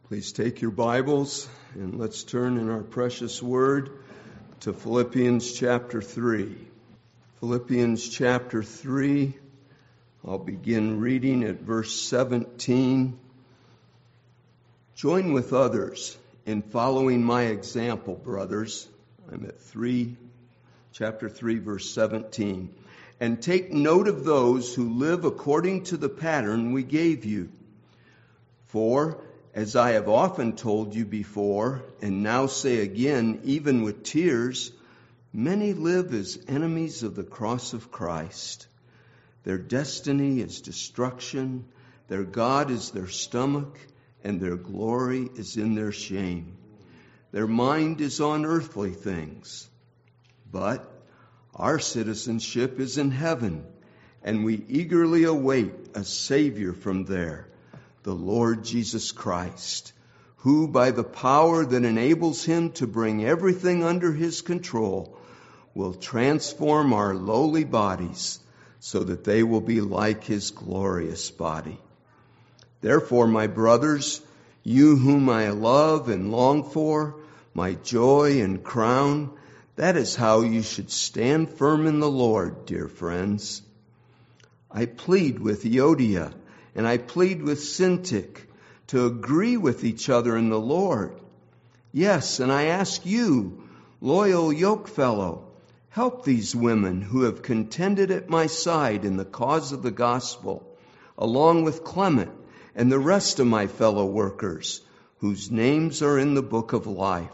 Please take your Bibles and let's turn in our precious word to Philippians chapter 3. Philippians chapter 3, I'll begin reading at verse 17. Join with others in following my example, brothers. I'm at chapter 3, verse 17. And take note of those who live according to the pattern we gave you. For, as I have often told you before, and now say again, even with tears, many live as enemies of the cross of Christ. Their destiny is destruction, their God is their stomach, and their glory is in their shame. Their mind is on earthly things. But our citizenship is in heaven, and we eagerly await a Savior from there, the Lord Jesus Christ, who by the power that enables him to bring everything under his control will transform our lowly bodies so that they will be like his glorious body. Therefore, my brothers, you whom I love and long for, my joy and crown, that is how you should stand firm in the Lord, dear friends. I plead with Euodia and I plead with Syntyche to agree with each other in the Lord. Yes, and I ask you, loyal yokefellow, help these women who have contended at my side in the cause of the gospel, along with Clement and the rest of my fellow workers, whose names are in the book of life.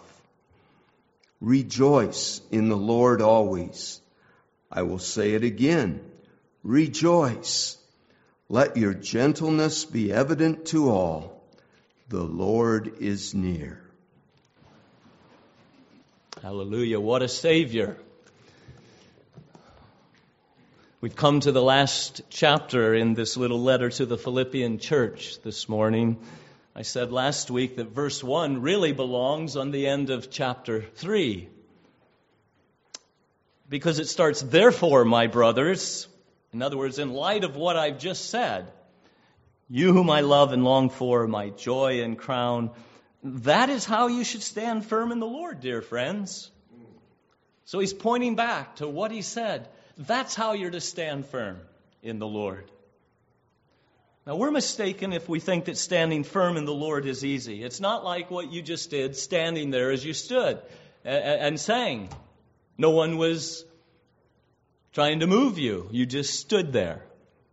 Rejoice in the Lord always. I will say it again. Rejoice. Let your gentleness be evident to all. The Lord is near. Hallelujah. What a Savior. We've come to the last chapter in this little letter to the Philippian church this morning. I said last week that verse 1 really belongs on the end of chapter 3. Because it starts, therefore, my brothers, in other words, in light of what I've just said, you whom I love and long for, my joy and crown, that is how you should stand firm in the Lord, dear friends. So he's pointing back to what he said. That's how you're to stand firm in the Lord. Now, we're mistaken if we think that standing firm in the Lord is easy. It's not like what you just did, standing there as you stood and sang. No one was trying to move you. You just stood there.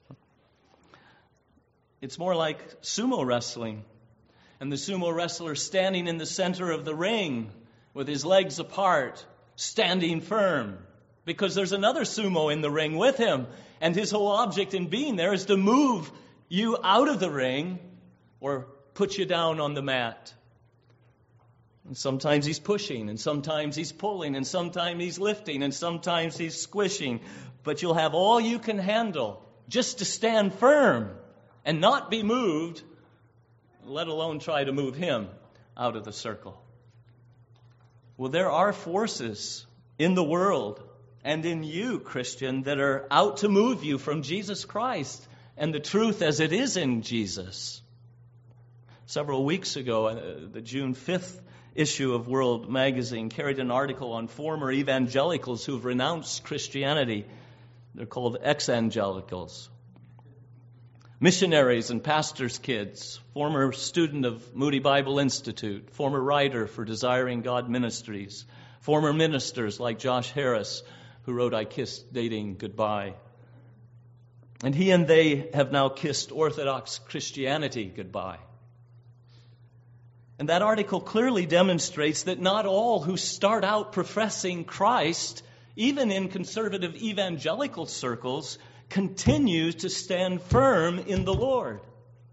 It's more like sumo wrestling. And the sumo wrestler standing in the center of the ring with his legs apart, standing firm. Because there's another sumo in the ring with him. And his whole object in being there is to move you out of the ring or put you down on the mat. And sometimes he's pushing, and sometimes he's pulling, and sometimes he's lifting, and sometimes he's squishing. But you'll have all you can handle just to stand firm and not be moved, let alone try to move him out of the circle. Well, there are forces in the world and in you, Christian, that are out to move you from Jesus Christ and the truth as it is in Jesus. Several weeks ago, the June 5th issue of World Magazine carried an article on former evangelicals who've renounced Christianity. They're called ex-evangelicals. Missionaries and pastors' kids, former student of Moody Bible Institute, former writer for Desiring God Ministries, former ministers like Josh Harris, who wrote I Kissed Dating Goodbye. And he and they have now kissed Orthodox Christianity goodbye. And that article clearly demonstrates that not all who start out professing Christ, even in conservative evangelical circles, continue to stand firm in the Lord.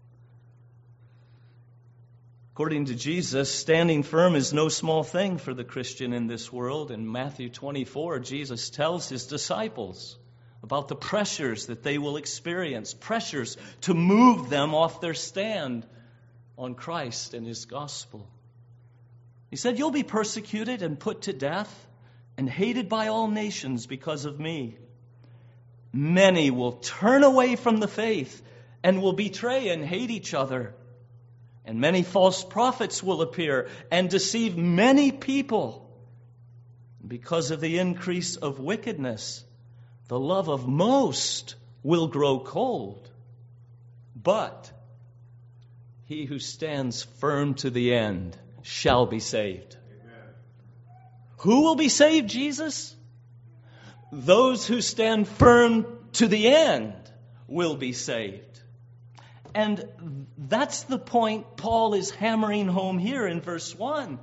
According to Jesus, standing firm is no small thing for the Christian in this world. In Matthew 24, Jesus tells his disciples about the pressures that they will experience, pressures to move them off their stand on Christ and his gospel. He said, you'll be persecuted and put to death and hated by all nations because of me. Many will turn away from the faith and will betray and hate each other. And many false prophets will appear and deceive many people. Because of the increase of wickedness, the love of most will grow cold. But he who stands firm to the end shall be saved. Amen. Who will be saved, Jesus? Those who stand firm to the end will be saved. And that's the point Paul is hammering home here in verse 1.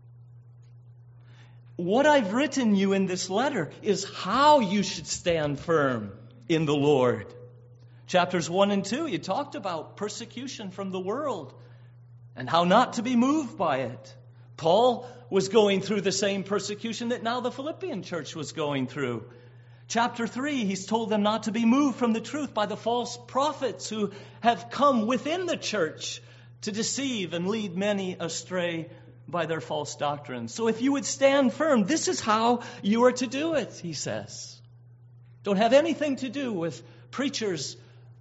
What I've written you in this letter is how you should stand firm in the Lord. Chapters 1 and 2, you talked about persecution from the world and how not to be moved by it. Paul was going through the same persecution that now the Philippian church was going through. Chapter 3, he's told them not to be moved from the truth by the false prophets who have come within the church to deceive and lead many astray by their false doctrines. So if you would stand firm, this is how you are to do it, he says. Don't have anything to do with preachers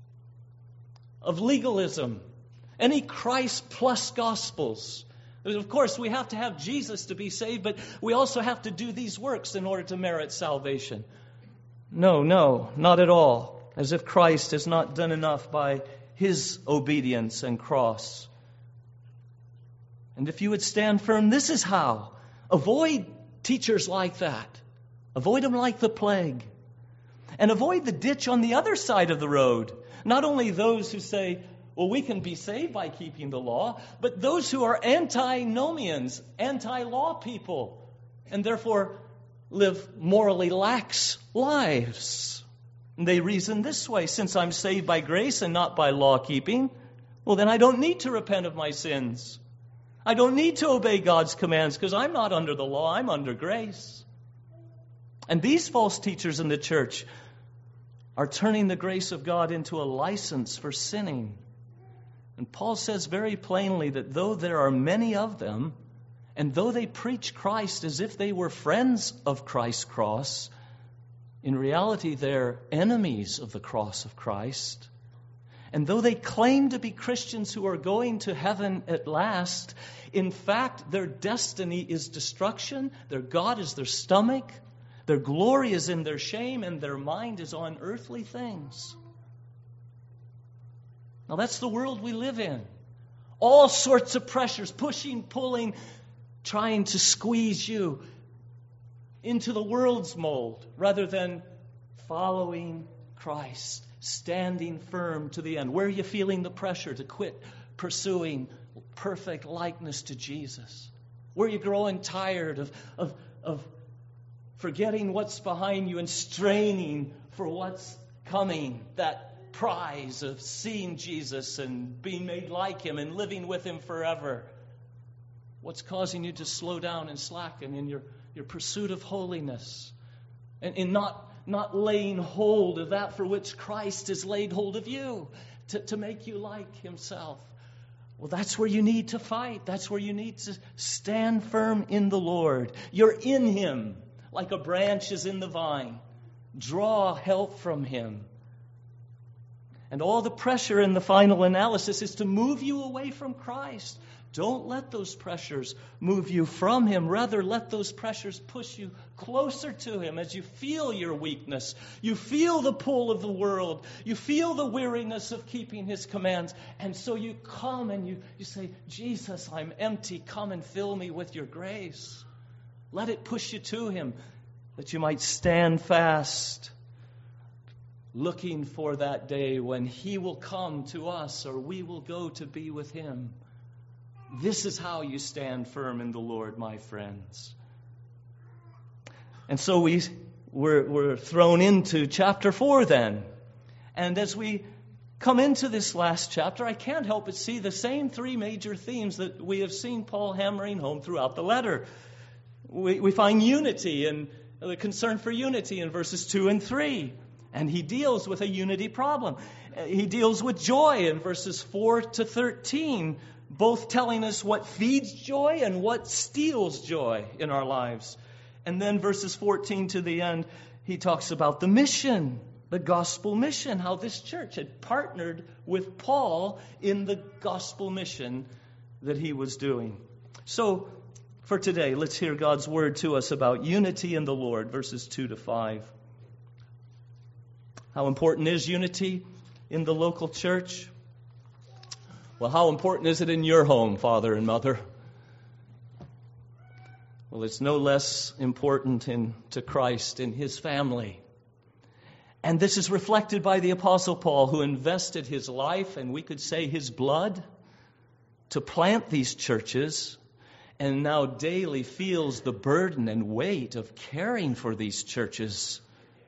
of legalism, any Christ plus gospels. Of course, we have to have Jesus to be saved, but we also have to do these works in order to merit salvation. No, not at all. As if Christ has not done enough by his obedience and cross. And if you would stand firm, this is how. Avoid teachers like that. Avoid them like the plague. And avoid the ditch on the other side of the road. Not only those who say, well, we can be saved by keeping the law, but those who are antinomians, anti-law people, and therefore live morally lax lives. And they reason this way: since I'm saved by grace and not by law keeping, well, then I don't need to repent of my sins. I don't need to obey God's commands because I'm not under the law, I'm under grace. And these false teachers in the church are turning the grace of God into a license for sinning. And Paul says very plainly that though there are many of them, and though they preach Christ as if they were friends of Christ's cross, in reality they're enemies of the cross of Christ. And though they claim to be Christians who are going to heaven at last, in fact their destiny is destruction, their God is their stomach, their glory is in their shame, and their mind is on earthly things. Now that's the world we live in. All sorts of pressures, pushing, pulling, trying to squeeze you into the world's mold rather than following Christ, standing firm to the end. Where are you feeling the pressure to quit pursuing perfect likeness to Jesus? Where are you growing tired of forgetting what's behind you and straining for what's coming, that prize of seeing Jesus and being made like him and living with him forever? What's causing you to slow down and slacken in your pursuit of holiness and in not laying hold of that for which Christ has laid hold of you to make you like himself? Well, that's where you need to fight. That's where you need to stand firm in the Lord. You're in him like a branch is in the vine. Draw help from him. And all the pressure in the final analysis is to move you away from Christ. Don't let those pressures move you from him. Rather, let those pressures push you closer to him as you feel your weakness. You feel the pull of the world. You feel the weariness of keeping his commands. And so you come and you say, Jesus, I'm empty. Come and fill me with your grace. Let it push you to him that you might stand fast, looking for that day when he will come to us or we will go to be with him. This is how you stand firm in the Lord, my friends. And so we're thrown into chapter 4 then. And as we come into this last chapter, I can't help but see the same three major themes that we have seen Paul hammering home throughout the letter. We find unity and the concern for unity in verses 2 and 3. And he deals with a unity problem. He deals with joy in verses 4 to 13, both telling us what feeds joy and what steals joy in our lives. And then verses 14 to the end, he talks about the mission, the gospel mission, how this church had partnered with Paul in the gospel mission that he was doing. So, for today, let's hear God's word to us about unity in the Lord, verses 2 to 5. How important is unity in the local church? Well, how important is it in your home, father and mother? Well, it's no less important to Christ in his family. And this is reflected by the Apostle Paul, who invested his life, and we could say his blood, to plant these churches, and now daily feels the burden and weight of caring for these churches.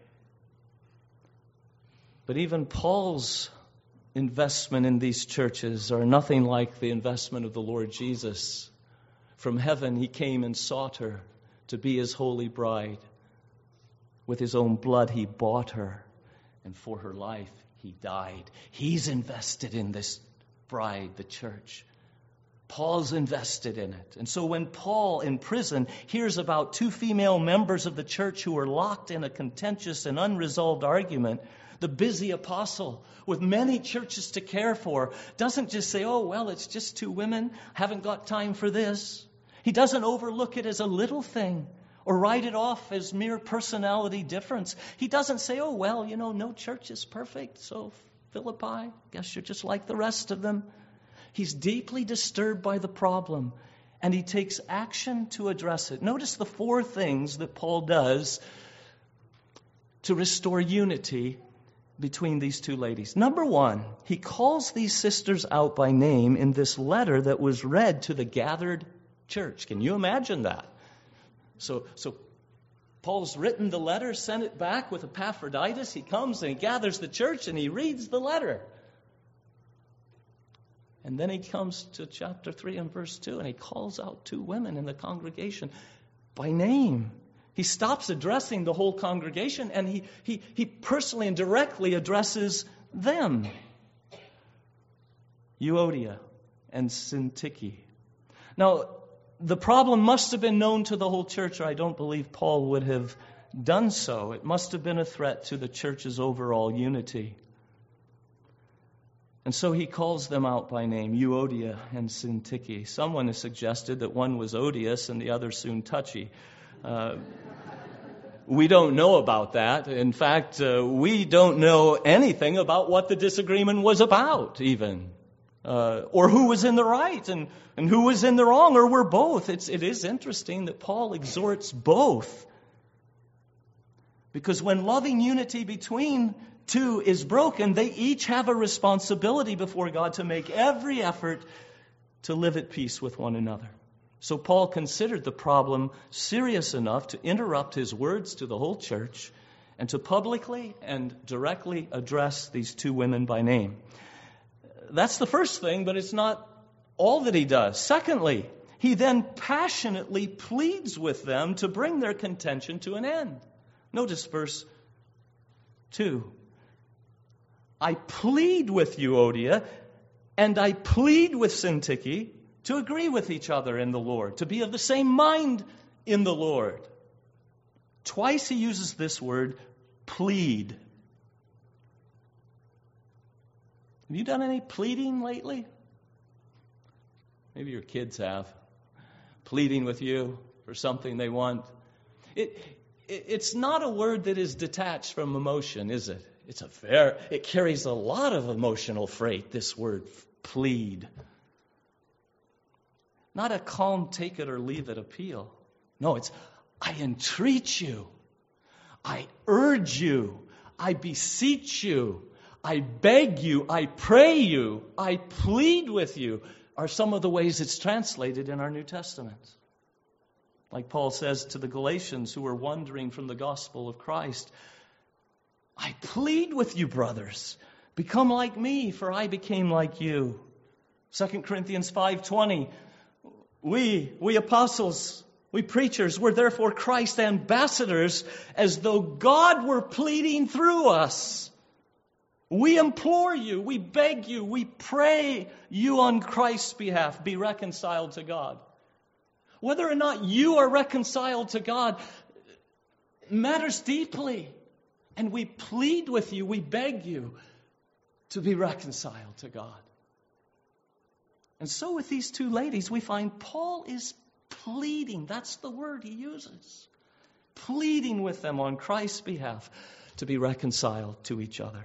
But even Paul's investment in these churches are nothing like the investment of the Lord Jesus. From heaven he came and sought her to be his holy bride. With his own blood he bought her, and for her life he died. He's invested in this bride, the church. Paul's invested in it. And so when Paul in prison hears about two female members of the church who are locked in a contentious and unresolved argument, the busy apostle with many churches to care for doesn't just say, oh, well, it's just two women, haven't got time for this. He doesn't overlook it as a little thing or write it off as mere personality difference. He doesn't say, oh, well, no church is perfect, so Philippi, guess you're just like the rest of them. He's deeply disturbed by the problem, and he takes action to address it. Notice the four things that Paul does to restore unity between these two ladies. Number one, he calls these sisters out by name in this letter that was read to the gathered church. Can you imagine that? So Paul's written the letter, sent it back with Epaphroditus. He comes and he gathers the church and he reads the letter. And then he comes to chapter 3 and verse 2, and he calls out two women in the congregation by name. He stops addressing the whole congregation, and he personally and directly addresses them. Euodia and Syntyche. Now, the problem must have been known to the whole church, or I don't believe Paul would have done so. It must have been a threat to the church's overall unity. And so he calls them out by name, Euodia and Syntyche. Someone has suggested that one was odious and the other Soon-touchy. We don't know about that. In fact, we don't know anything about what the disagreement was about, even. Or who was in the right and who was in the wrong, or were both. It is interesting that Paul exhorts both. Because when loving unity between two is broken, they each have a responsibility before God to make every effort to live at peace with one another. So Paul considered the problem serious enough to interrupt his words to the whole church and to publicly and directly address these two women by name. That's the first thing, but it's not all that he does. Secondly, he then passionately pleads with them to bring their contention to an end. Notice verse 2. I plead with Euodia and I plead with Syntyche to agree with each other in the Lord, to be of the same mind in the Lord. Twice he uses this word, plead. Have you done any pleading lately? Maybe your kids have. Pleading with you for something they want. It's not a word that is detached from emotion, is it? It carries a lot of emotional freight, this word, plead. Not a calm, take it or leave it appeal. No, it's, I entreat you. I urge you. I beseech you. I beg you. I pray you. I plead with you, are some of the ways it's translated in our New Testament. Like Paul says to the Galatians who were wandering from the gospel of Christ, I plead with you, brothers, become like me, for I became like you. 2 Corinthians 5:20, we apostles, we preachers, were therefore Christ's ambassadors, as though God were pleading through us. We implore you, we beg you, we pray you on Christ's behalf, be reconciled to God. Whether or not you are reconciled to God matters deeply. And we plead with you, we beg you to be reconciled to God. And so with these two ladies, we find Paul is pleading. That's the word he uses. Pleading with them on Christ's behalf to be reconciled to each other.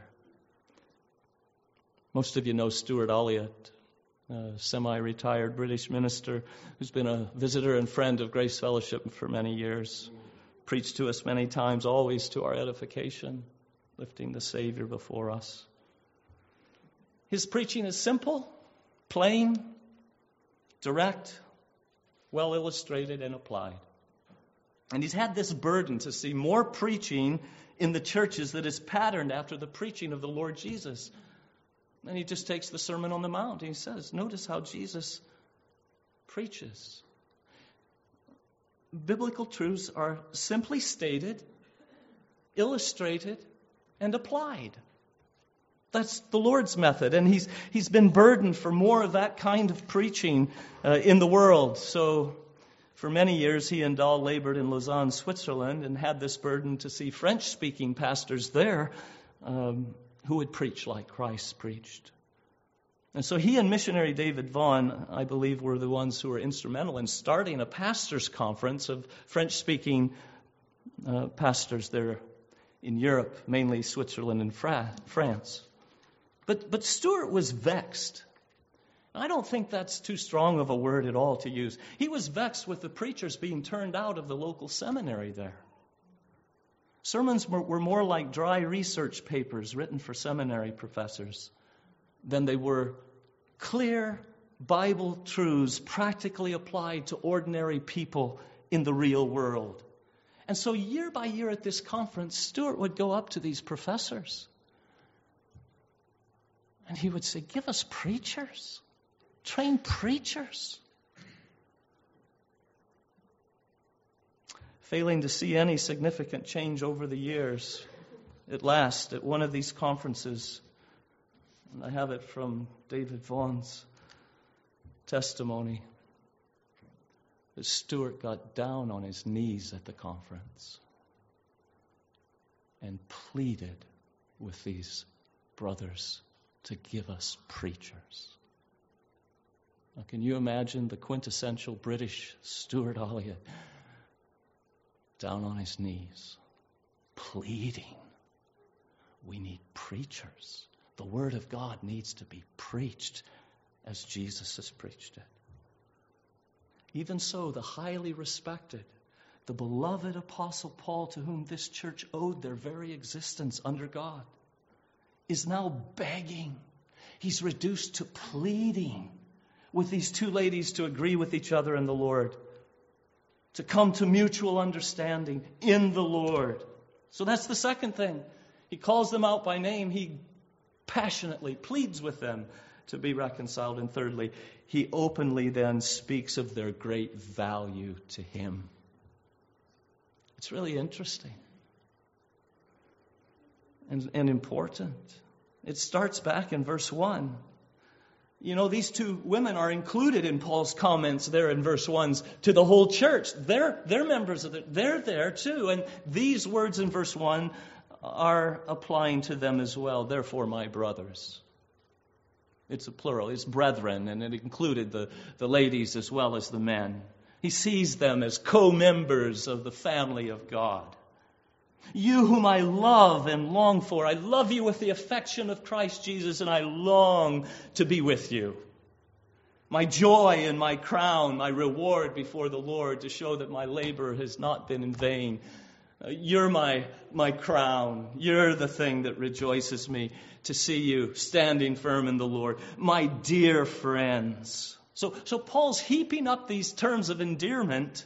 Most of you know Stuart Olliott, a semi-retired British minister who's been a visitor and friend of Grace Fellowship for many years. Preached to us many times, always to our edification, lifting the Savior before us. His preaching is simple, plain, direct, well illustrated and applied. And he's had this burden to see more preaching in the churches that is patterned after the preaching of the Lord Jesus. And he just takes the Sermon on the Mount and he says, notice how Jesus preaches. Biblical truths are simply stated, illustrated, and applied. That's the Lord's method, and he's been burdened for more of that kind of preaching in the world. So for many years, he and Dahl labored in Lausanne, Switzerland, and had this burden to see French-speaking pastors there who would preach like Christ preached. And so he and missionary David Vaughan, I believe, were the ones who were instrumental in starting a pastors' conference of French-speaking pastors there in Europe, mainly Switzerland and France. But Stuart was vexed. I don't think that's too strong of a word at all to use. He was vexed with the preachers being turned out of the local seminary there. Sermons were more like dry research papers written for seminary professors than they were clear Bible truths practically applied to ordinary people in the real world. And so year by year at this conference, Stuart would go up to these professors and he would say, give us preachers, trained preachers. Failing to see any significant change over the years, at last, at one of these conferences, and I have it from David Vaughan's testimony, that Stuart got down on his knees at the conference and pleaded with these brothers to give us preachers. Now, can you imagine the quintessential British Stuart Olliott down on his knees, pleading? We need preachers. The Word of God needs to be preached as Jesus has preached it. Even so, the highly respected, the beloved Apostle Paul, to whom this church owed their very existence under God, is now begging. He's reduced to pleading with these two ladies to agree with each other in the Lord, to come to mutual understanding in the Lord. So that's the second thing. He calls them out by name. He passionately pleads with them to be reconciled. And thirdly, he openly then speaks of their great value to him. It's really interesting and important. It starts back in verse 1. You know, these two women are included in Paul's comments there in verse 1 to the whole church. They're members of it. They're there too. And these words in verse 1 are applying to them as well. Therefore, my brothers. It's a plural. It's brethren, and it included the ladies as well as the men. He sees them as co-members of the family of God. You whom I love and long for. I love you with the affection of Christ Jesus, and I long to be with you. My joy and my crown, my reward before the Lord, to show that my labor has not been in vain. You're my crown. You're the thing that rejoices me to see you standing firm in the Lord. My dear friends. So Paul's heaping up these terms of endearment.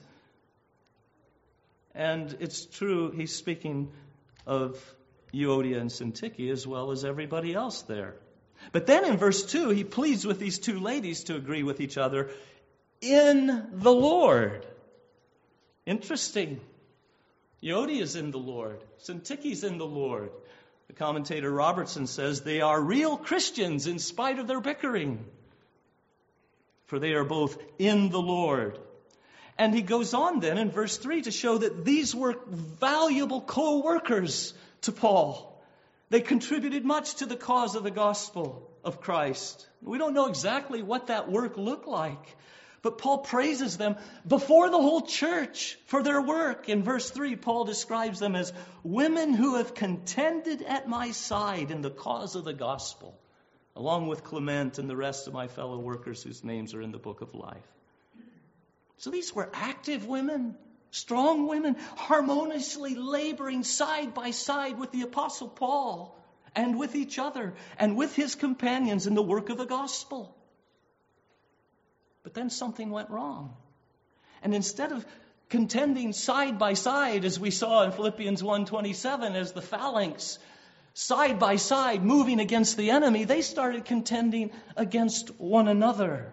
And it's true, he's speaking of Euodia and Syntyche as well as everybody else there. But then in verse 2, he pleads with these two ladies to agree with each other in the Lord. Interesting. Euodia is in the Lord. Syntyche's in the Lord. The commentator Robertson says they are real Christians in spite of their bickering. For they are both in the Lord. And he goes on then in verse 3 to show that these were valuable co-workers to Paul. They contributed much to the cause of the gospel of Christ. We don't know exactly what that work looked like, but Paul praises them before the whole church for their work. In verse 3, Paul describes them as women who have contended at my side in the cause of the gospel, along with Clement and the rest of my fellow workers whose names are in the book of life. So these were active women, strong women, harmoniously laboring side by side with the Apostle Paul and with each other and with his companions in the work of the gospel. But then something went wrong. And instead of contending side by side, as we saw in Philippians 1:27, as the phalanx, side by side, moving against the enemy, they started contending against one another.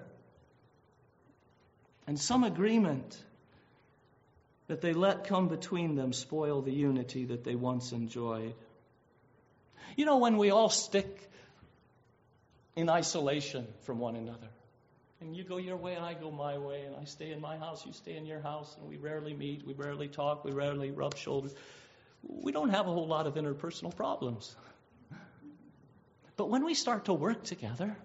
And some agreement that they let come between them spoil the unity that they once enjoyed. You know, when we all stick in isolation from one another, and you go your way and I go my way, and I stay in my house, you stay in your house, and we rarely meet, we rarely talk, we rarely rub shoulders, we don't have a whole lot of interpersonal problems. But when we start to work together,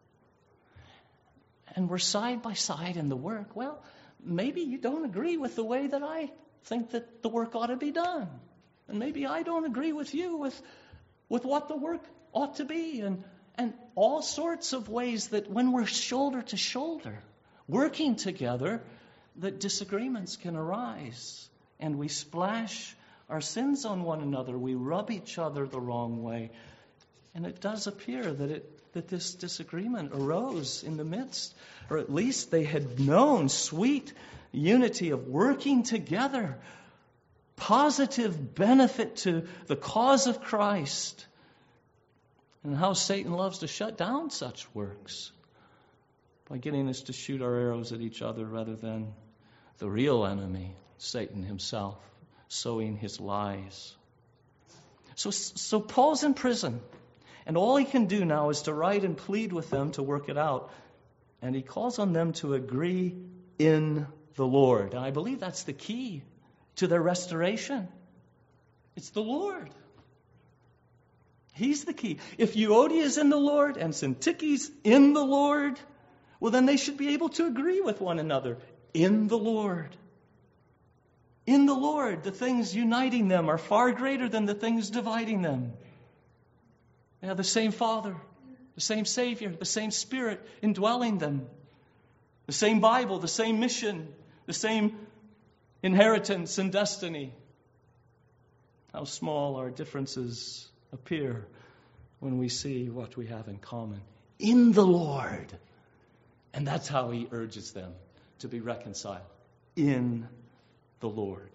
and we're side by side in the work, well, maybe you don't agree with the way that I think that the work ought to be done. And maybe I don't agree with you with what the work ought to be. And all sorts of ways that when we're shoulder to shoulder, working together, that disagreements can arise. And we splash our sins on one another. We rub each other the wrong way. And it does appear that this disagreement arose in the midst, or at least they had known sweet unity of working together, positive benefit to the cause of Christ, and how Satan loves to shut down such works by getting us to shoot our arrows at each other rather than the real enemy, Satan himself, sowing his lies. So Paul's in prison. And all he can do now is to write and plead with them to work it out. And he calls on them to agree in the Lord. And I believe that's the key to their restoration. It's the Lord. He's the key. If Euodia is in the Lord and Syntyche's in the Lord, well, then they should be able to agree with one another in the Lord. In the Lord, the things uniting them are far greater than the things dividing them. They have the same Father, the same Savior, the same Spirit indwelling them, the same Bible, the same mission, the same inheritance and destiny. How small our differences appear when we see what we have in common in the Lord. And that's how he urges them to be reconciled in the Lord.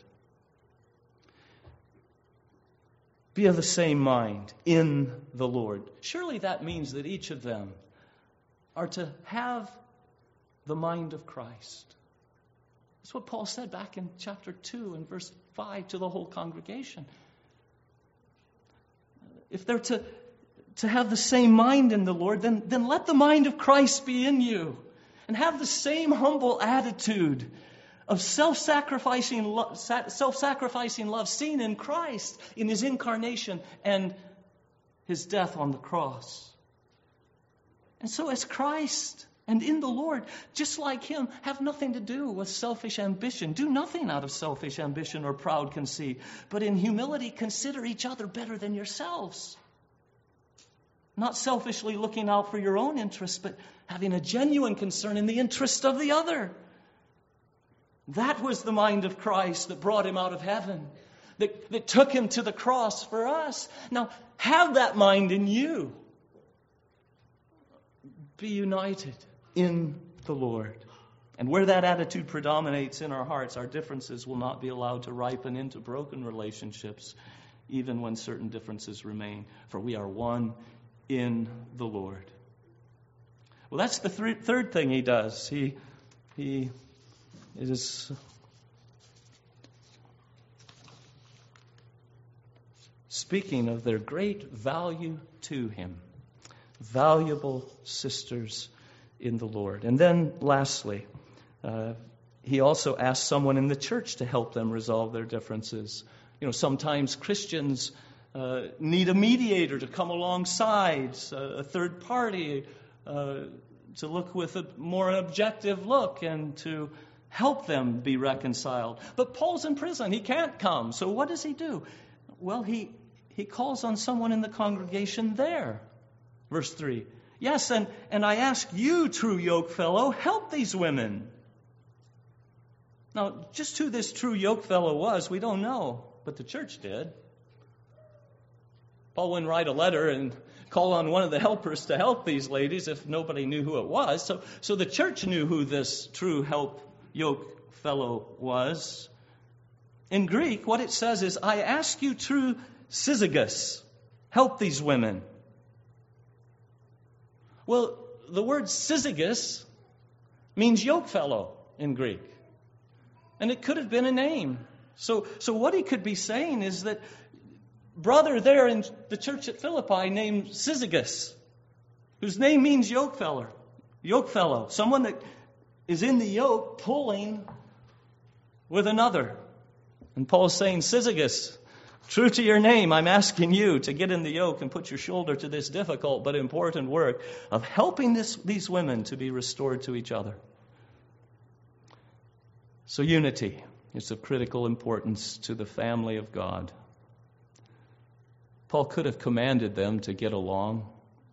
Be of the same mind in the Lord. Surely that means that each of them are to have the mind of Christ. That's what Paul said back in chapter 2 and verse 5 to the whole congregation. If they're to have the same mind in the Lord, then let the mind of Christ be in you. And have the same humble attitude of self-sacrificing love seen in Christ, in his incarnation and his death on the cross. And so as Christ and in the Lord, just like him, have nothing to do with selfish ambition. Do nothing out of selfish ambition or proud conceit, but in humility consider each other better than yourselves. Not selfishly looking out for your own interests, but having a genuine concern in the interest of the other. That was the mind of Christ that brought him out of heaven, that took him to the cross for us. Now, have that mind in you. Be united in the Lord. And where that attitude predominates in our hearts, our differences will not be allowed to ripen into broken relationships, even when certain differences remain. For we are one in the Lord. Well, that's the third thing he does. He is speaking of their great value to him. Valuable sisters in the Lord. And then lastly, he also asks someone in the church to help them resolve their differences. You know, sometimes Christians need a mediator to come alongside, a third party to look with a more objective look and to help them be reconciled. But Paul's in prison. He can't come. So what does he do? Well, he calls on someone in the congregation there. Verse 3. Yes, and I ask you, true yoke fellow, help these women. Now, just who this true yoke fellow was, we don't know, but the church did. Paul wouldn't write a letter and call on one of the helpers to help these ladies if nobody knew who it was. So the church knew who this true yoke fellow was. In Greek, what it says is, I ask you, true syzygus, help these women. Well, the word syzygus means yoke fellow in Greek. And it could have been a name. So what he could be saying is that brother there in the church at Philippi named Syzygus, whose name means yoke fellow, someone that is in the yoke pulling with another. And Paul's saying, Syzygus, true to your name, I'm asking you to get in the yoke and put your shoulder to this difficult but important work of helping these women to be restored to each other. So unity is of critical importance to the family of God. Paul could have commanded them to get along,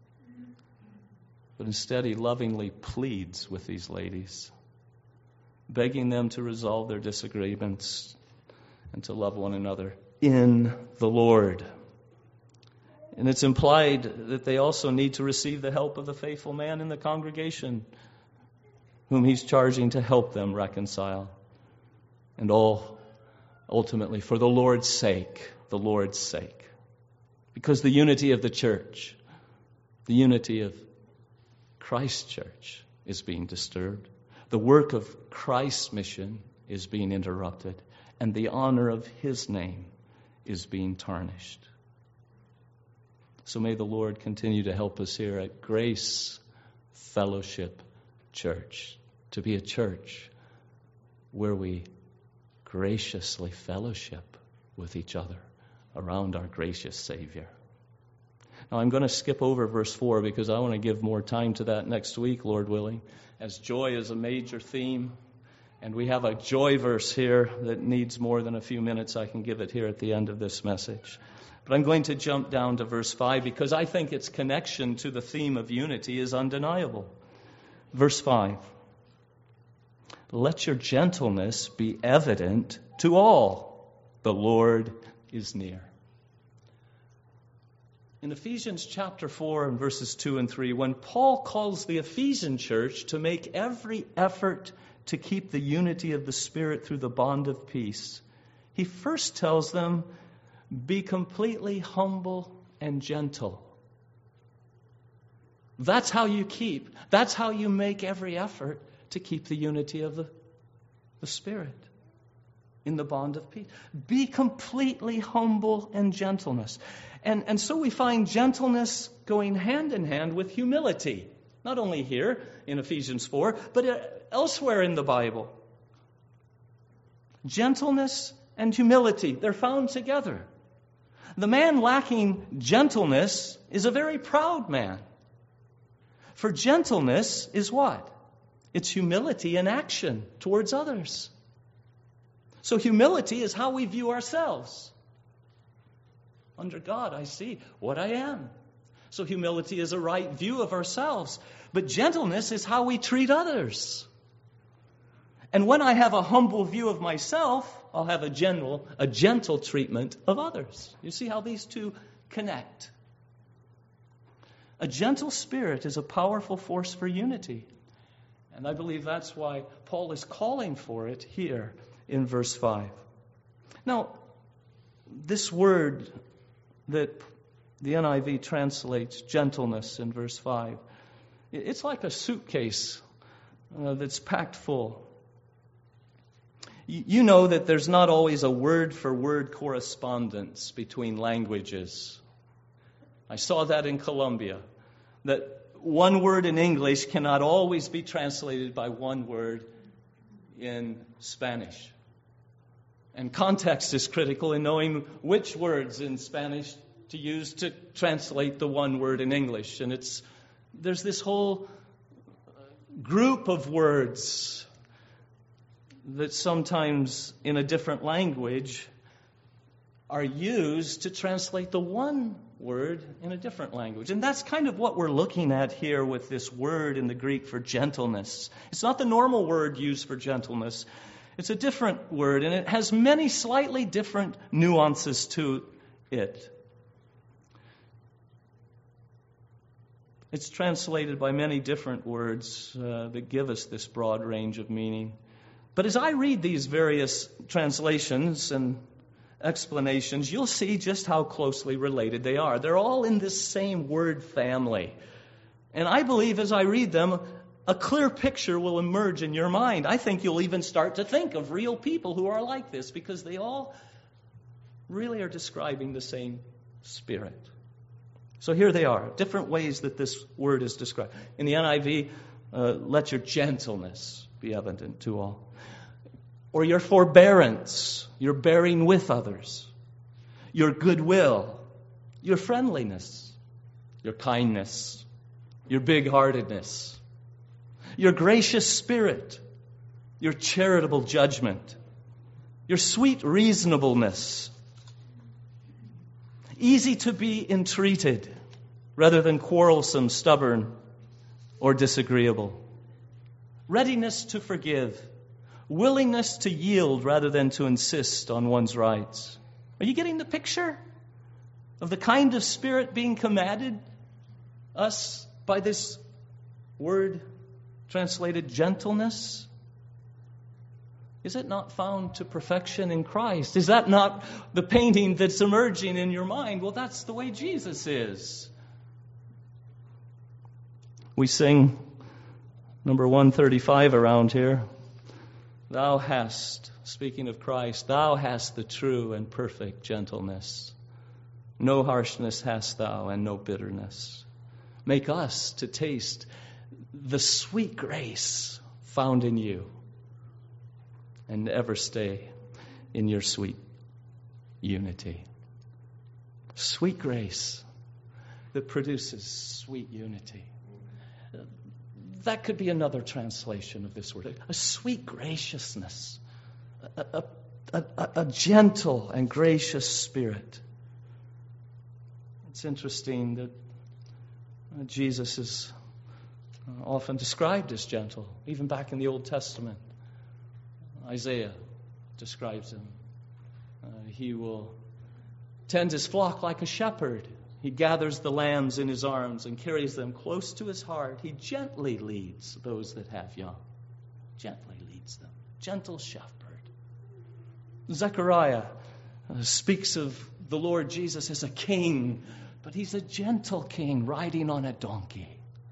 but instead he lovingly pleads with these ladies, begging them to resolve their disagreements and to love one another in the Lord. And it's implied that they also need to receive the help of the faithful man in the congregation, whom he's charging to help them reconcile. And all ultimately for the Lord's sake. Because the unity of the church, the unity of Christ's church is being disturbed. The work of Christ's mission is being interrupted. And the honor of His name is being tarnished. So may the Lord continue to help us here at Grace Fellowship Church to be a church where we graciously fellowship with each other around our gracious Savior. Now I'm going to skip over verse 4 because I want to give more time to that next week, Lord willing, as joy is a major theme. And we have a joy verse here that needs more than a few minutes. I can give it here at the end of this message. But I'm going to jump down to verse 5 because I think its connection to the theme of unity is undeniable. Verse 5. Let your gentleness be evident to all. The Lord is near. In Ephesians chapter 4 and verses 2 and 3, when Paul calls the Ephesian church to make every effort to keep the unity of the Spirit through the bond of peace, he first tells them, be completely humble and gentle. That's how you make every effort to keep the unity of the Spirit in the bond of peace. Be completely humble and gentleness. And so we find gentleness going hand in hand with humility. Not only here in Ephesians 4, but elsewhere in the Bible. Gentleness and humility, they're found together. The man lacking gentleness is a very proud man. For gentleness is what? It's humility in action towards others. So humility is how we view ourselves. Under God, I see what I am. So humility is a right view of ourselves. But gentleness is how we treat others. And when I have a humble view of myself, I'll have a gentle treatment of others. You see how these two connect? A gentle spirit is a powerful force for unity. And I believe that's why Paul is calling for it here in verse 5. Now, this word that the NIV translates gentleness in verse 5, it's like a suitcase that's packed full. You know that there's not always a word-for-word correspondence between languages. I saw that in Colombia, that one word in English cannot always be translated by one word in Spanish. And context is critical in knowing which words in Spanish to use to translate the one word in English. And there's this whole group of words that sometimes in a different language are used to translate the one word in a different language. And that's kind of what we're looking at here with this word in the Greek for gentleness. It's not the normal word used for gentleness. It's a different word, and it has many slightly different nuances to it. It's translated by many different words that give us this broad range of meaning. But as I read these various translations and explanations, you'll see just how closely related they are. They're all in this same word family. And I believe as I read them, a clear picture will emerge in your mind. I think you'll even start to think of real people who are like this, because they all really are describing the same Spirit. So here they are, different ways that this word is described. In the NIV, let your gentleness be evident to all. Or your forbearance, your bearing with others, your goodwill, your friendliness, your kindness, your big-heartedness, your gracious spirit, your charitable judgment, your sweet reasonableness, easy to be entreated rather than quarrelsome, stubborn, or disagreeable, readiness to forgive, willingness to yield rather than to insist on one's rights. Are you getting the picture of the kind of spirit being commanded us by this word translated gentleness? Is it not found to perfection in Christ? Is that not the painting that's emerging in your mind? Well, that's the way Jesus is. We sing number 135 around here. Thou hast, speaking of Christ, thou hast the true and perfect gentleness. No harshness hast thou, and no bitterness. Make us to taste the sweet grace found in you, and ever stay in your sweet unity. Sweet grace that produces sweet unity. That could be another translation of this word. A sweet graciousness. A gentle and gracious spirit. It's interesting that Jesus is often described as gentle, even back in the Old Testament. Isaiah describes him. He will tend his flock like a shepherd. He gathers the lambs in his arms and carries them close to his heart. He gently leads those that have young. Gently leads them. Gentle shepherd. Zechariah speaks of the Lord Jesus as a king, but he's a gentle king riding on a donkey.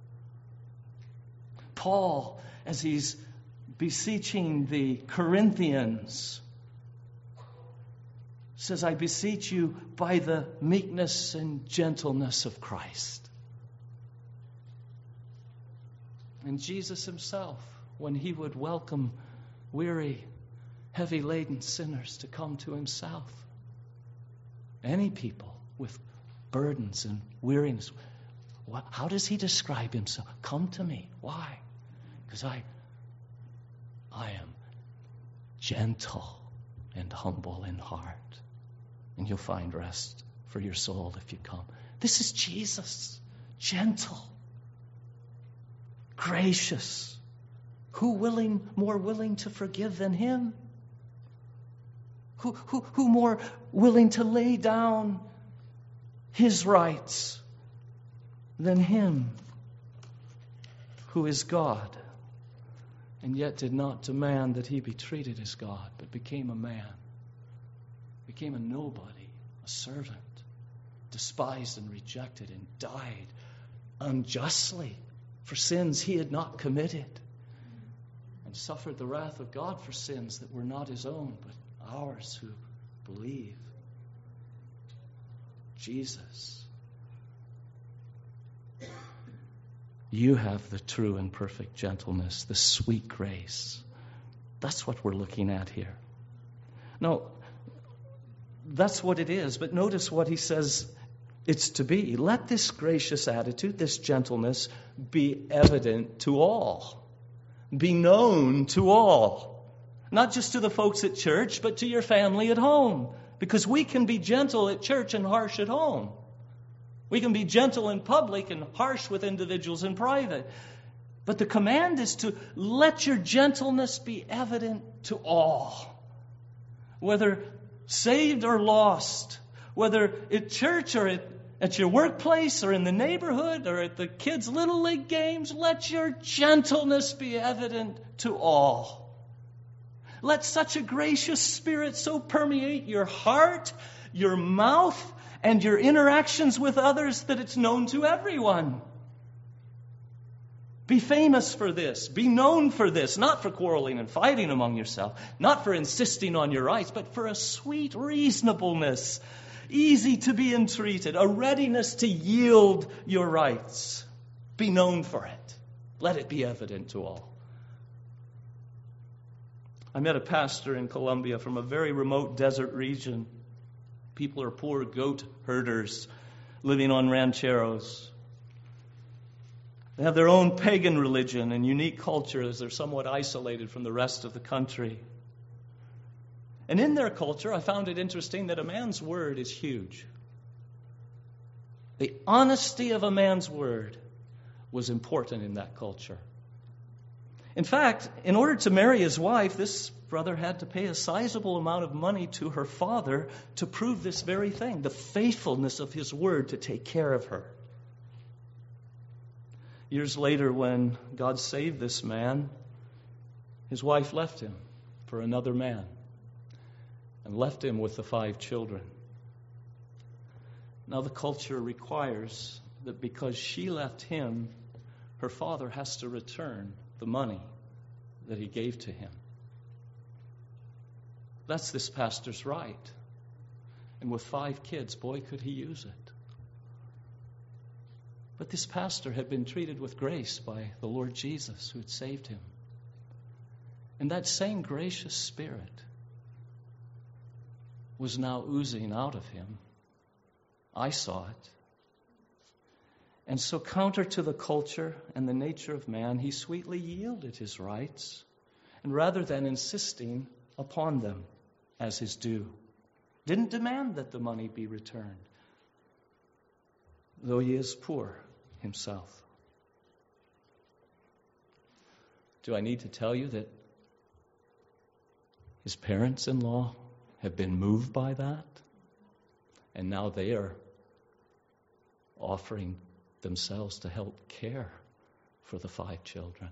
Paul, as he's beseeching the Corinthians, says, I beseech you by the meekness and gentleness of Christ. And Jesus himself, when he would welcome weary, heavy-laden sinners to come to himself, any people with burdens and weariness, how does he describe himself? Come to me. Why? Because I am gentle and humble in heart. And you'll find rest for your soul if you come. This is Jesus. Gentle. Gracious. Who more willing to forgive than him? Who more willing to lay down his rights than him, who is God, and yet did not demand that he be treated as God, but became a man, became a nobody, a servant, despised and rejected, and died unjustly for sins he had not committed, and suffered the wrath of God for sins that were not his own, but ours who believe. Jesus, you have the true and perfect gentleness, the sweet grace. That's what we're looking at here. Now, that's what it is, but notice what he says it's to be. Let this gracious attitude, this gentleness, be evident to all. Be known to all. Not just to the folks at church, but to your family at home. Because we can be gentle at church and harsh at home. We can be gentle in public and harsh with individuals in private. But the command is to let your gentleness be evident to all. Whether saved or lost, whether at church or at your workplace or in the neighborhood or at the kids' little league games, let your gentleness be evident to all. Let such a gracious spirit so permeate your heart, your mouth, and your interactions with others that it's known to everyone. Be famous for this. Be known for this. Not for quarreling and fighting among yourself. Not for insisting on your rights, but for a sweet reasonableness. Easy to be entreated. A readiness to yield your rights. Be known for it. Let it be evident to all. I met a pastor in Colombia from a very remote desert region. People are poor goat herders living on rancheros. They have their own pagan religion and unique culture as they're somewhat isolated from the rest of the country. And in their culture, I found it interesting that a man's word is huge. The honesty of a man's word was important in that culture. In fact, in order to marry his wife, this brother had to pay a sizable amount of money to her father to prove this very thing, the faithfulness of his word to take care of her. Years later, when God saved this man, his wife left him for another man and left him with the 5 children. Now the culture requires that because she left him, her father has to return the money that he gave to him. That's this pastor's right. And with 5 kids, boy, could he use it. But this pastor had been treated with grace by the Lord Jesus, who had saved him. And that same gracious spirit was now oozing out of him. I saw it. And so, counter to the culture and the nature of man, he sweetly yielded his rights, and rather than insisting upon them as his due, didn't demand that the money be returned, though he is poor himself. Do I need to tell you that his parents-in-law have been moved by that? And now they are offering themselves to help care for the 5 children.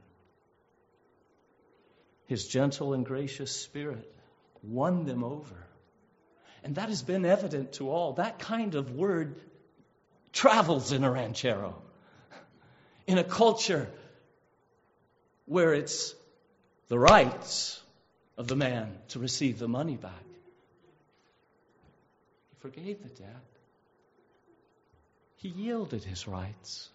His gentle and gracious spirit won them over. And that has been evident to all. That kind of word travels in a ranchero. In a culture where it's the rights of the man to receive the money back. He forgave the debt. He yielded his rights.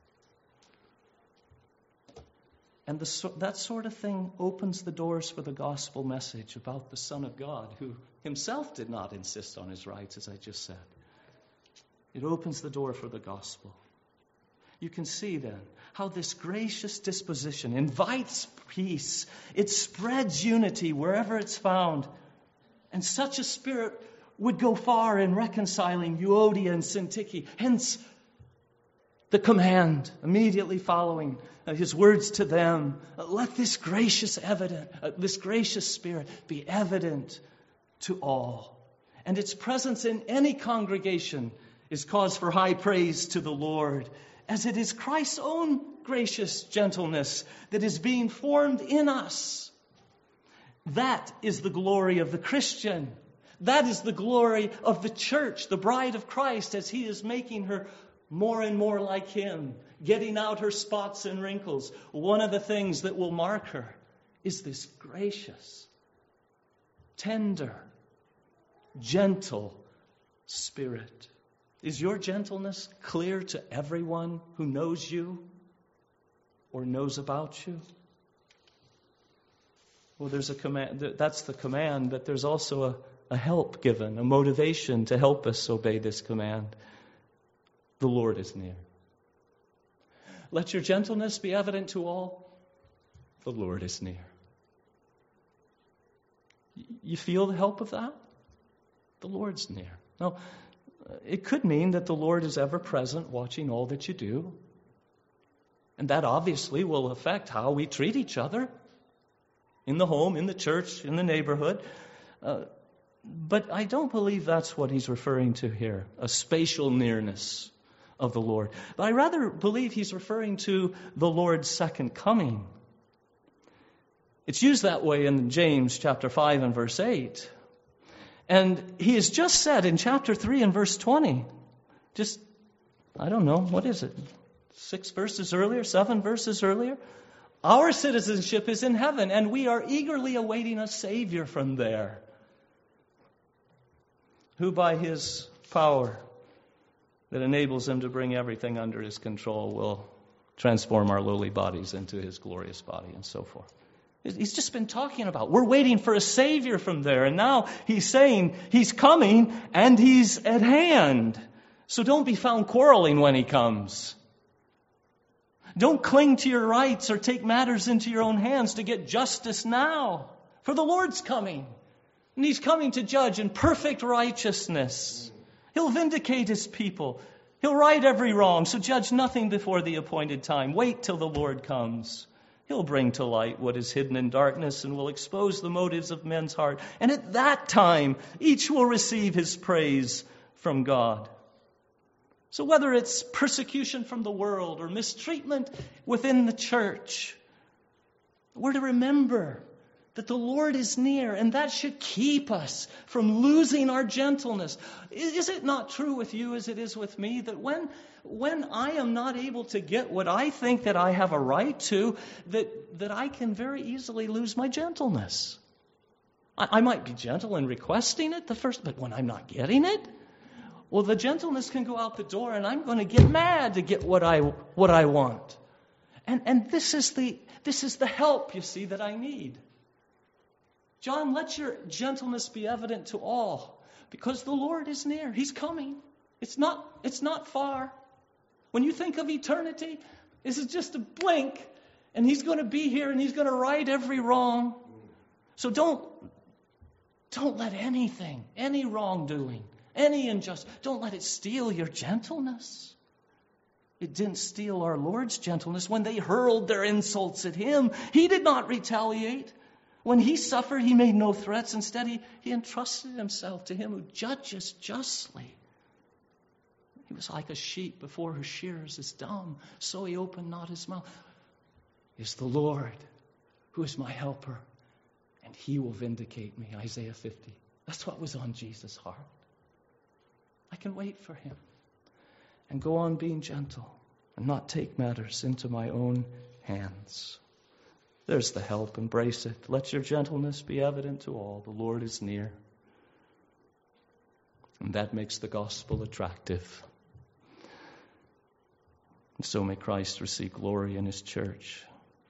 And that sort of thing opens the doors for the gospel message about the Son of God, who himself did not insist on his rights, as I just said. It opens the door for the gospel. You can see then how this gracious disposition invites peace. It spreads unity wherever it's found. And such a spirit would go far in reconciling Euodia and Syntyche. Hence, the command immediately following his words to them. Let this gracious spirit be evident to all. And its presence in any congregation is cause for high praise to the Lord, as it is Christ's own gracious gentleness that is being formed in us. That is the glory of the Christian. That is the glory of the church, the bride of Christ, as he is making her more and more like him, getting out her spots and wrinkles. One of the things that will mark her is this gracious, tender, gentle spirit. Is your gentleness clear to everyone who knows you or knows about you? Well, there's a command. That's the command, but there's also a help given, a motivation to help us obey this command. The Lord is near. Let your gentleness be evident to all. The Lord is near. You feel the help of that? The Lord's near. Now, it could mean that the Lord is ever present, watching all that you do. And that obviously will affect how we treat each other in the home, in the church, in the neighborhood. But I don't believe that's what he's referring to here, a spatial nearness of the Lord. But I rather believe he's referring to the Lord's second coming. It's used that way in James chapter 5 and verse 8. And he has just said in chapter 3 and verse 20, what is it? 6 verses earlier, 7 verses earlier. Our citizenship is in heaven, and we are eagerly awaiting a Savior from there, who by his power that enables him to bring everything under his control will transform our lowly bodies into his glorious body, and so forth. He's just been talking about, we're waiting for a Savior from there, and now he's saying he's coming and he's at hand. So don't be found quarreling when he comes. Don't cling to your rights or take matters into your own hands to get justice now. For the Lord's coming. And he's coming to judge in perfect righteousness. He'll vindicate his people. He'll right every wrong. So judge nothing before the appointed time. Wait till the Lord comes. He'll bring to light what is hidden in darkness and will expose the motives of men's heart. And at that time, each will receive his praise from God. So whether it's persecution from the world or mistreatment within the church, we're to remember that the Lord is near, and that should keep us from losing our gentleness. Is it not true with you as it is with me that when I am not able to get what I think that I have a right to, that I can very easily lose my gentleness? I might be gentle in requesting it but when I'm not getting it, well, the gentleness can go out the door, and I'm going to get mad to get what I want. And this is the help, you see, that I need. John, let your gentleness be evident to all, because the Lord is near. He's coming. It's not far. When you think of eternity, this is just a blink, and he's going to be here, and he's going to right every wrong. So don't let anything, any wrongdoing, any injustice, don't let it steal your gentleness. It didn't steal our Lord's gentleness when they hurled their insults at him. He did not retaliate. When he suffered, he made no threats. Instead, he entrusted himself to him who judges justly. He was like a sheep before her shearers is dumb, so he opened not his mouth. It is the Lord who is my helper, and he will vindicate me. Isaiah 50. That's what was on Jesus' heart. I can wait for him and go on being gentle and not take matters into my own hands. There's the help. Embrace it. Let your gentleness be evident to all. The Lord is near. And that makes the gospel attractive. And so may Christ receive glory in his church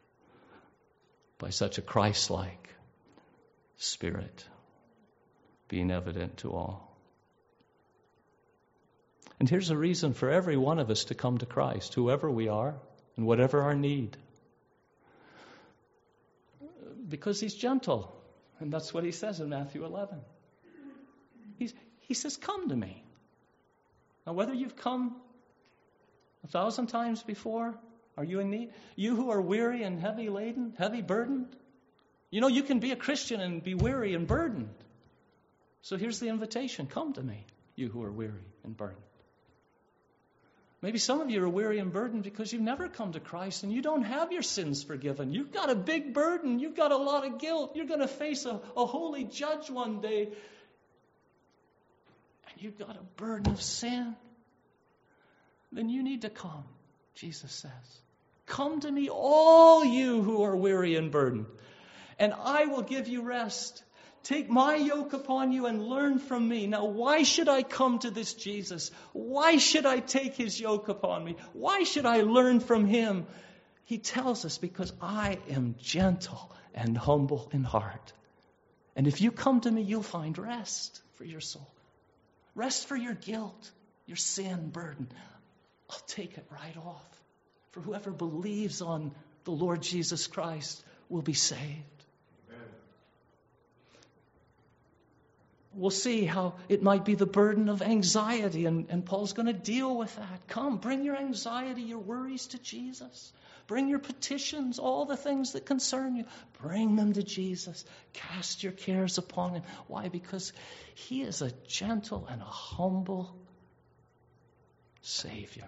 by such a Christ-like spirit being evident to all. And here's a reason for every one of us to come to Christ, whoever we are and whatever our need. Because he's gentle. And that's what he says in Matthew 11. He says, come to me. Now, whether you've come 1,000 times before, are you in need? You who are weary and heavy laden, heavy burdened. You know, you can be a Christian and be weary and burdened. So here's the invitation. Come to me, you who are weary and burdened. Maybe some of you are weary and burdened because you've never come to Christ and you don't have your sins forgiven. You've got a big burden. You've got a lot of guilt. You're going to face a holy judge one day. And you've got a burden of sin. Then you need to come, Jesus says. Come to me, all you who are weary and burdened, and I will give you rest. Take my yoke upon you and learn from me. Now, why should I come to this Jesus? Why should I take his yoke upon me? Why should I learn from him? He tells us, because I am gentle and humble in heart. And if you come to me, you'll find rest for your soul. Rest for your guilt, your sin burden. I'll take it right off. For whoever believes on the Lord Jesus Christ will be saved. We'll see how it might be the burden of anxiety, and Paul's going to deal with that. Come, bring your anxiety, your worries to Jesus. Bring your petitions, all the things that concern you. Bring them to Jesus. Cast your cares upon him. Why? Because he is a gentle and a humble Savior.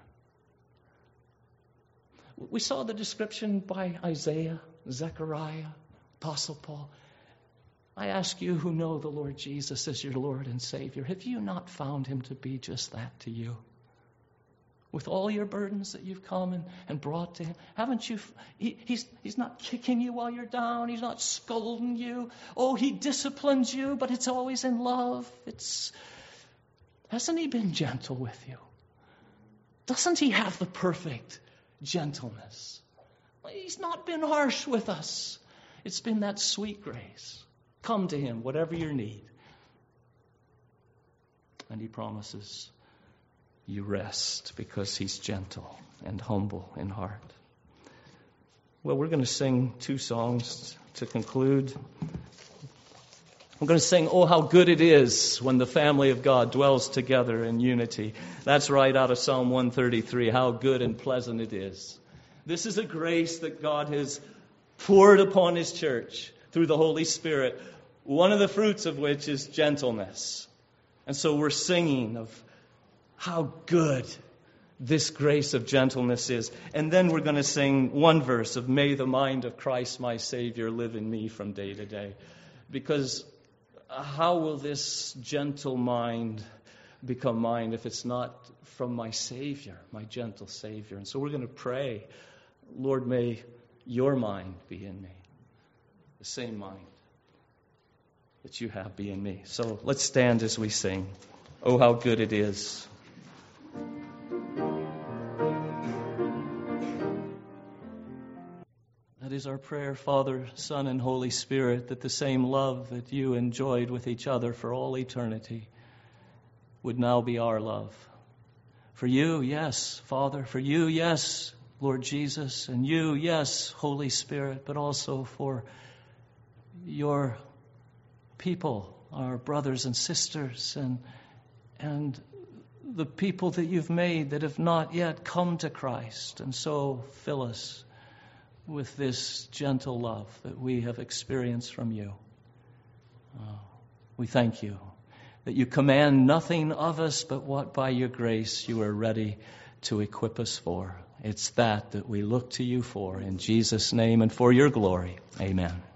We saw the description by Isaiah, Zechariah, Apostle Paul. I ask you who know the Lord Jesus as your Lord and Savior, have you not found him to be just that to you? With all your burdens that you've come and brought to him, haven't you? He's not kicking you while you're down. He's not scolding you. Oh, he disciplines you, but it's always in love. Hasn't he been gentle with you? Doesn't he have the perfect gentleness? He's not been harsh with us. It's been that sweet grace. Come to him, whatever your need. And he promises you rest because he's gentle and humble in heart. Well, we're going to sing 2 songs to conclude. We're going to sing, "Oh, how good it is when the family of God dwells together in unity." That's right out of Psalm 133, how good and pleasant it is. This is a grace that God has poured upon his church through the Holy Spirit, one of the fruits of which is gentleness. And so we're singing of how good this grace of gentleness is. And then we're going to sing one verse of "May the mind of Christ my Savior live in me from day to day." Because how will this gentle mind become mine if it's not from my Savior, my gentle Savior? And so we're going to pray, Lord, may your mind be in me, the same mind that you have be in me. So let's stand as we sing, "Oh, how good it is." That is our prayer, Father, Son, and Holy Spirit, that the same love that you enjoyed with each other for all eternity would now be our love. For you, yes, Father. For you, yes, Lord Jesus. And you, yes, Holy Spirit. But also for your people, our brothers and sisters, and the people that you've made that have not yet come to Christ. And so fill us with this gentle love that we have experienced from you. We thank you that you command nothing of us but what by your grace you are ready to equip us for. It's that we look to you for. In Jesus' name and for your glory. Amen.